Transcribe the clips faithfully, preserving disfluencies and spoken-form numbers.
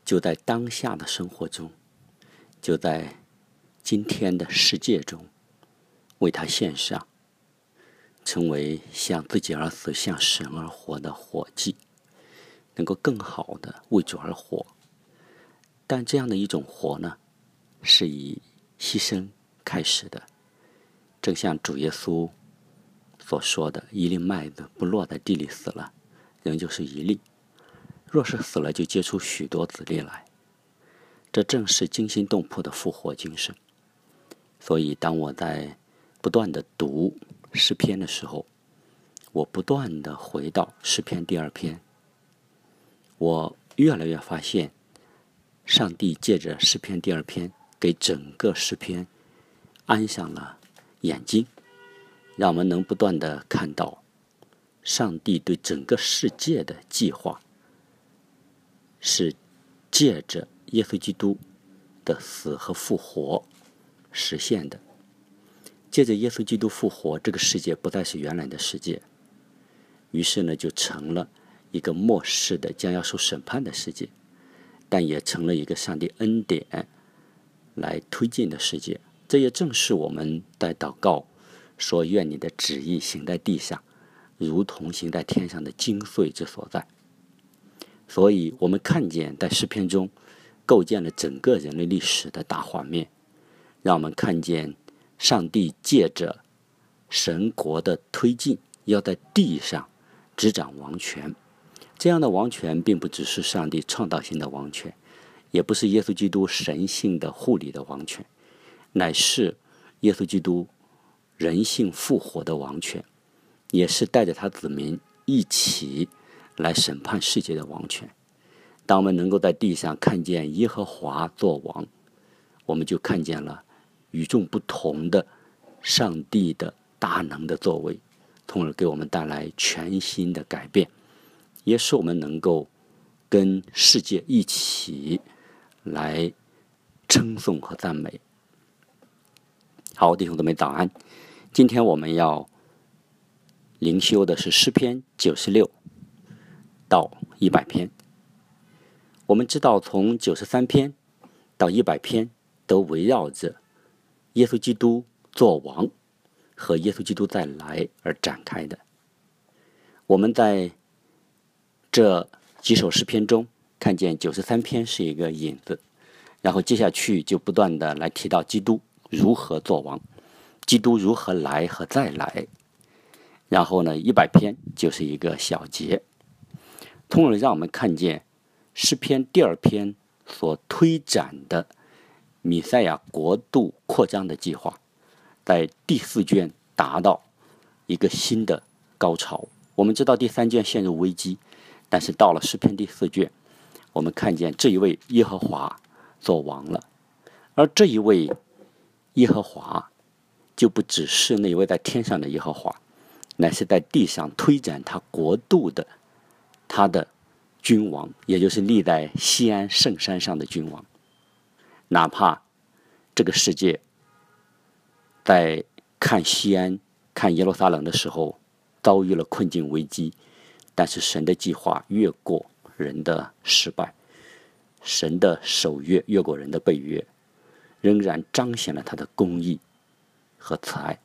就在当下的生活中，就在今天的世界中，为他献上，成为向自己而死、向神而活的活祭，能够更好的为主而活。但这样的一种活呢，是以牺牲开始的。正像主耶稣所说的，一粒麦子不落在地里死了，仍旧是一粒；若是死了，就结出许多子粒来。这正是惊心动魄的复活精神。所以当我在不断的读诗篇的时候，我不断的回到诗篇第二篇，我越来越发现，上帝借着诗篇第二篇给整个诗篇安上了眼睛，让我们能不断的看到上帝对整个世界的计划是借着耶稣基督的死和复活实现的。借着耶稣基督复活，这个世界不再是原来的世界，于是呢，就成了一个末世的将要受审判的世界，但也成了一个上帝恩典来推进的世界。这也正是我们在祷告说愿你的旨意行在地上，如同行在天上的精髓之所在。所以我们看见在诗篇中构建了整个人类历史的大画面，让我们看见上帝借着神国的推进，要在地上执掌王权。这样的王权并不只是上帝创造性的王权，也不是耶稣基督神性的护理的王权，乃是耶稣基督人性复活的王权，也是带着他子民一起来审判世界的王权。当我们能够在地上看见耶和华作王，我们就看见了与众不同的上帝的大能的作为，从而给我们带来全新的改变，也使我们能够跟世界一起来称颂和赞美。好，弟兄姊妹早安。今天我们要灵修的是诗篇九十六到一百篇。我们知道从九十三篇到一百篇都围绕着耶稣基督作王和耶稣基督再来而展开的。我们在这几首诗篇中看见九十三篇是一个引子，然后接下去就不断的来提到基督如何作王，基督如何来和再来，然后呢一百篇就是一个小节，从而让我们看见诗篇第二篇所推展的弥赛亚国度扩张的计划，在第四卷达到一个新的高潮。我们知道第三卷陷入危机，但是到了诗篇第四卷，我们看见这一位耶和华作王了。而这一位耶和华就不只是那一位在天上的耶和华，乃是在地上推展他国度的他的君王，也就是立在锡安圣山上的君王。哪怕这个世界在看锡安、看耶路撒冷的时候遭遇了困境危机，但是神的计划越过人的失败，神的守约越过人的背约，仍然彰显了他的公义和慈爱。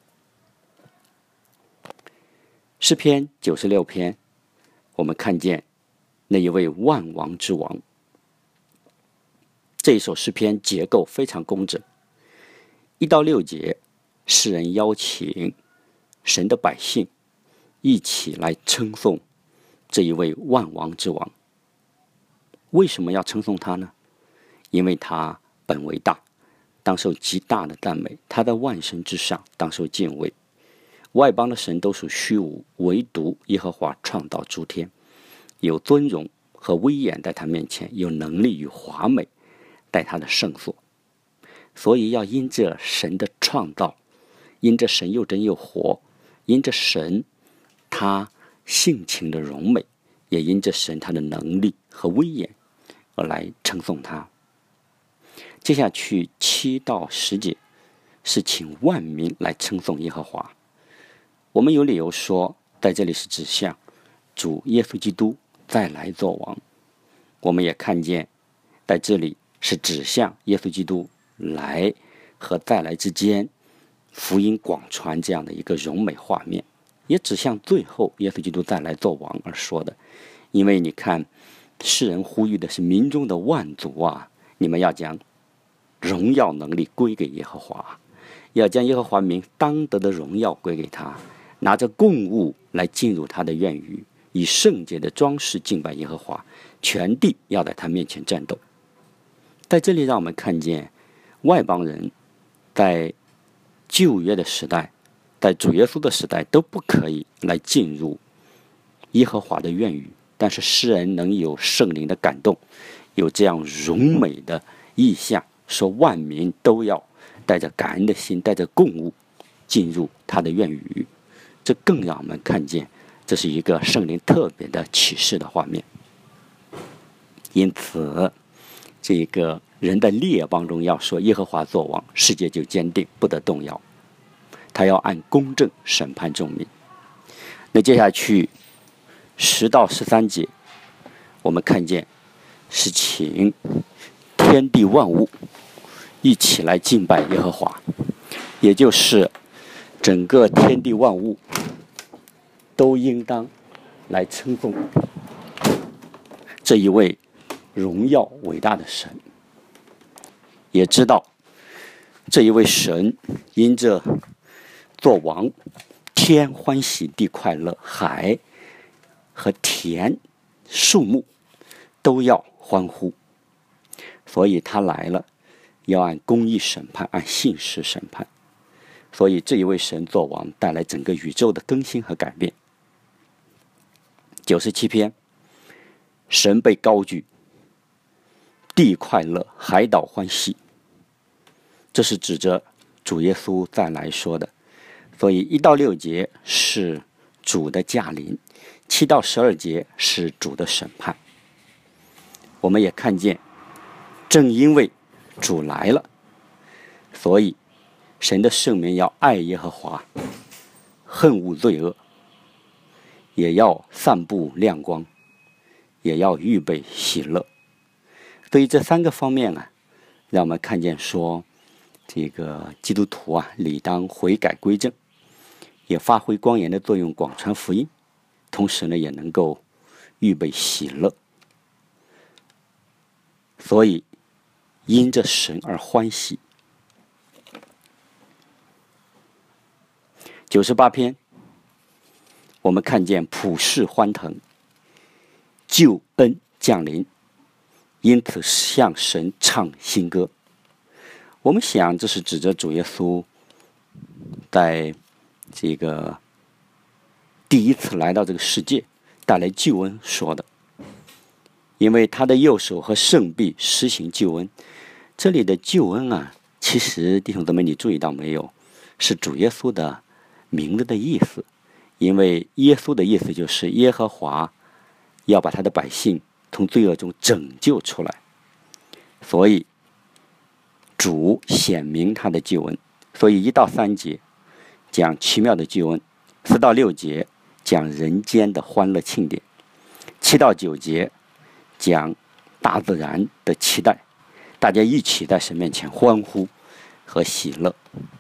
诗篇九十六篇，我们看见那一位万王之王。这一首诗篇结构非常工整，一到六节，诗人邀请神的百姓一起来称颂这一位万王之王。为什么要称颂他呢？因为他本为大，当受极大的赞美，他在万神之上，当受敬畏。外邦的神都属虚无，唯独耶和华创造诸天，有尊荣和威严在他面前，有能力与华美在他的圣所。所以要因着神的创造，因着神又真又活，因着神他性情的荣美，也因着神他的能力和威严而来称颂他。接下去七到十节是请万民来称颂耶和华。我们有理由说，在这里是指向主耶稣基督再来作王。我们也看见在这里是指向耶稣基督来和再来之间福音广传这样的一个荣美画面，也指向最后耶稣基督再来做王而说的。因为你看，世人呼吁的是民中的万族啊，你们要将荣耀能力归给耶和华，要将耶和华名当得的荣耀归给他，拿着供物来进入他的院宇，以圣洁的装饰敬拜耶和华，全地要在他面前战斗。在这里让我们看见外邦人在旧约的时代，在主耶稣的时代都不可以来进入耶和华的院宇，但是诗人能有圣灵的感动，有这样荣美的意象，说万民都要带着感恩的心，带着供物进入他的院宇。这更让我们看见这是一个圣灵特别的启示的画面。因此这个人的列邦中要说耶和华作王，世界就坚定，不得动摇。他要按公正审判众民。那接下去十到十三节，我们看见是请天地万物一起来敬拜耶和华，也就是整个天地万物都应当来称颂这一位荣耀伟大的神，也知道这一位神因着做王，天欢喜地快乐，海和田树木都要欢呼，所以他来了，要按公义审判，按信实审判。所以这一位神做王，带来整个宇宙的更新和改变。九十七篇，神被高举，地快乐，海岛欢喜，这是指着主耶稣再来说的。所以一到六节是主的驾临，七到十二节是主的审判。我们也看见，正因为主来了，所以神的圣民要爱耶和华，恨恶罪恶，也要散布亮光，也要预备喜乐。所以这三个方面啊，让我们看见说，这个基督徒啊，理当悔改归正，也发挥光盐的作用，广传福音，同时呢，也能够预备喜乐。所以因着神而欢喜。九十八篇，我们看见普世欢腾，救恩降临，因此向神唱新歌。我们想，这是指着主耶稣在这个第一次来到这个世界，带来救恩说的。因为他的右手和圣臂施行救恩。这里的救恩啊，其实弟兄姊妹，你注意到没有，是主耶稣的名字的意思。因为耶稣的意思就是耶和华要把他的百姓从罪恶中拯救出来，所以主显明他的救恩。所以一到三节讲奇妙的救恩，四到六节讲人间的欢乐庆典，七到九节讲大自然的期待，大家一起在神面前欢呼和喜乐。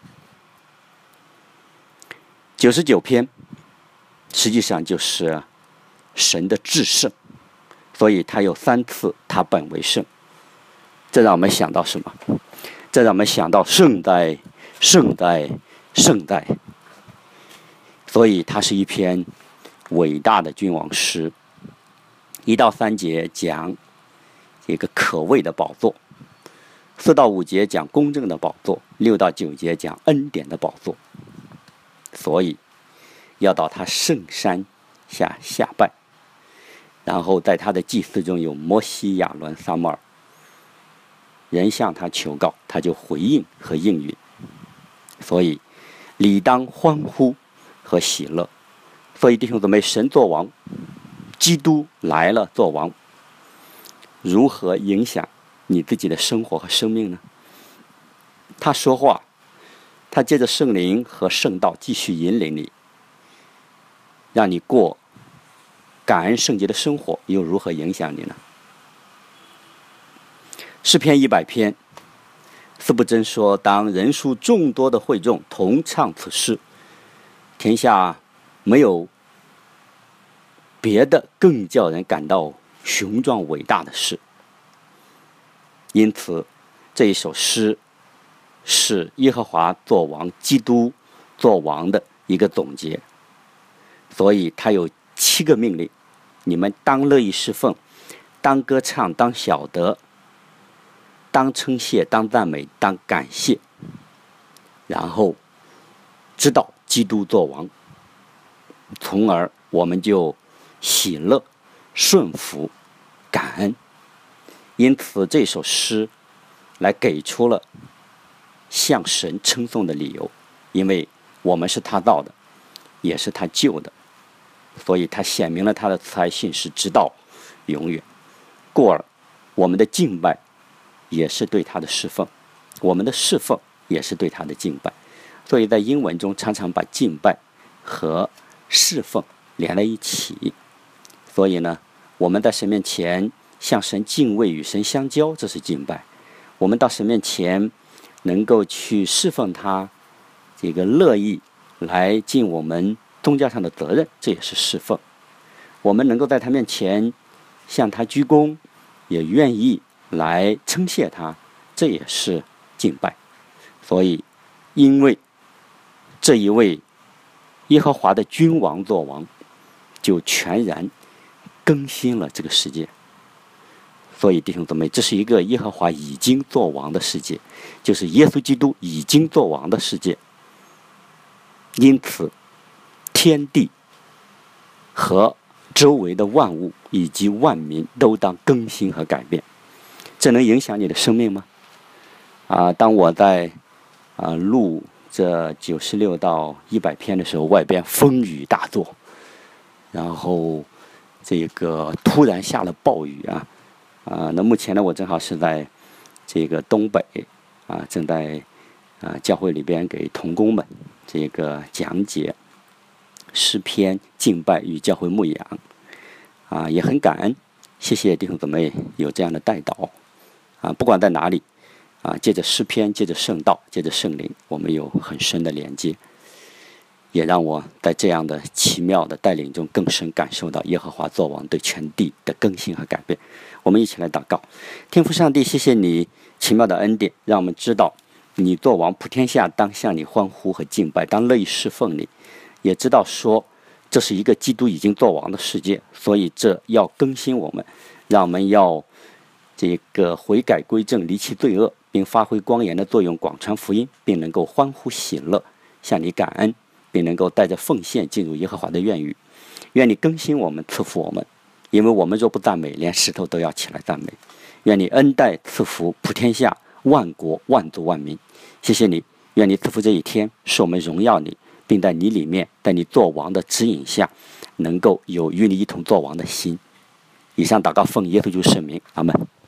九十九篇实际上就是神的至圣，所以他有三次他本为圣。这让我们想到什么？这让我们想到圣代圣代圣代。所以它是一篇伟大的君王诗。一到三节讲一个可畏的宝座，四到五节讲公正的宝座，六到九节讲恩典的宝座。所以要到他圣山下下拜，然后在他的祭司中有摩西、亚伦、撒母耳，人向他求告，他就回应和应允。所以理当欢呼和喜乐。所以弟兄姊妹，神作王，基督来了做王，如何影响你自己的生活和生命呢？他说话，他借着圣灵和圣道继续引领你，让你过感恩圣洁的生活，又如何影响你呢？ 诗篇一百篇，司布真说：当人数众多的会众同唱此诗，天下没有别的更叫人感到雄壮伟大的事。因此，这一首诗是耶和华作王、基督作王的一个总结。所以他有七个命令：你们当乐意侍奉，当歌唱，当晓得，当称谢，当赞美，当感谢。然后知道基督作王，从而我们就喜乐、顺服、感恩。因此这首诗来给出了向神称颂的理由，因为我们是他造的，也是他救的，所以他显明了他的慈爱信实直到永远。故而我们的敬拜也是对他的侍奉，我们的侍奉也是对他的敬拜。所以在英文中常常把敬拜和侍奉连在一起。所以呢，我们在神面前向神敬畏，与神相交，这是敬拜。我们到神面前能够去侍奉他，这个乐意来尽我们宗教上的责任，这也是侍奉。我们能够在他面前向他鞠躬，也愿意来称谢他，这也是敬拜。所以因为这一位耶和华的君王作王，就全然更新了这个世界。所以弟兄姊妹，这是一个耶和华已经作王的世界，就是耶稣基督已经作王的世界。因此天地和周围的万物以及万民都当更新和改变。这能影响你的生命吗？啊，当我在啊录这九十六到一百篇的时候，外边风雨大作，然后这个突然下了暴雨啊。啊，那目前呢，我正好是在这个东北啊，正在啊教会里边给同工们这个讲解诗篇敬拜与教会牧养啊，也很感恩，谢谢弟兄姊妹有这样的带导啊，不管在哪里啊，借着诗篇，借着圣道，借着圣灵，我们有很深的连接，也让我在这样的奇妙的带领中更深感受到耶和华作王对全地的更新和改变。我们一起来祷告。天父上帝，谢谢你奇妙的恩典，让我们知道你作王普天下，当向你欢呼和敬拜，当乐意侍奉你，也知道说这是一个基督已经作王的世界，所以这要更新我们，让我们要这个悔改归正，离弃罪恶，并发挥光盐的作用，广传福音，并能够欢呼喜乐，向你感恩，并能够带着奉献进入耶和华的院宇。愿你更新我们，赐福我们，因为我们若不赞美，连石头都要起来赞美。愿你恩待赐福普天下万国万族万民。谢谢你，愿你赐福这一天，使我们荣耀你，并在你里面，在你作王的指引下，能够有与你一同作王的心。以上祷告奉耶稣基督圣名，阿们。